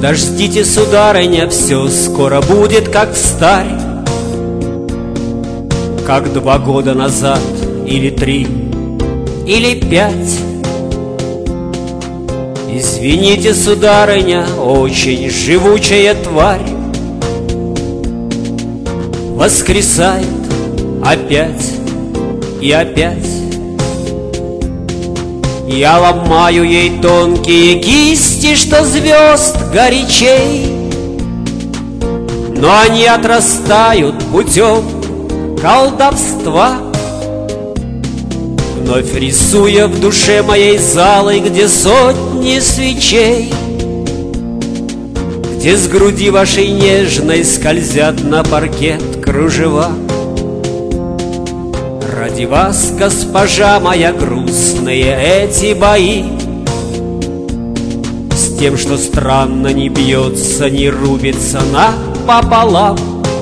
Подождите, сударыня, все скоро будет, как встарь, как 2 года назад, или 3, или 5. Извините, сударыня, очень живучая тварь воскресает опять и опять. Я ломаю ей тонкие кисти, что звезд горячей, но они отрастают путем колдовства, вновь рисуя в душе моей залы, где сотни свечей, где с груди вашей нежной скользят на паркет кружева. Ради вас, госпожа моя, грустные эти бои, с тем, что странно не бьется, не рубится напополам.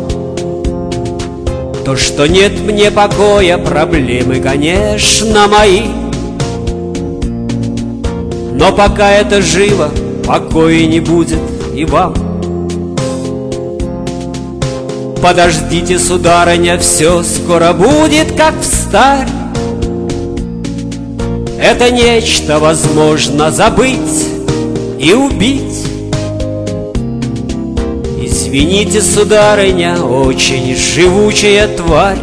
То, что нет мне покоя, проблемы, конечно, мои, но пока это живо, покоя не будет и вам. Подождите, сударыня, все скоро будет, как встарь. Это нечто возможно забыть и убить. Извините, сударыня, очень живучая тварь.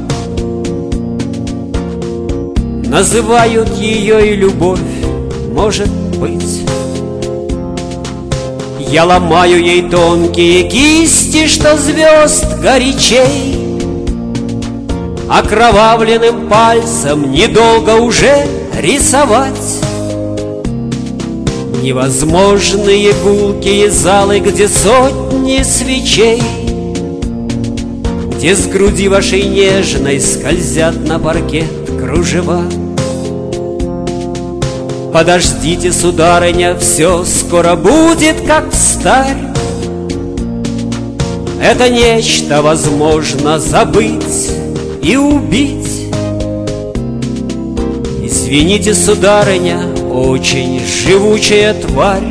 Называют ее и любовь, может быть. Я ломаю ей тонкие кисти, что звезд горячей, окровавленным пальцем недолго уже рисовать. Невозможные гулкие залы, где сотни свечей, где с груди вашей нежной скользят на паркет кружева. Подождите, сударыня, все скоро будет, как встарь. Это нечто возможно забыть и убить. Извините, сударыня, очень живучая тварь.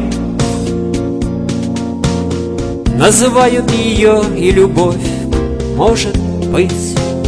Называют ее и любовь, может быть.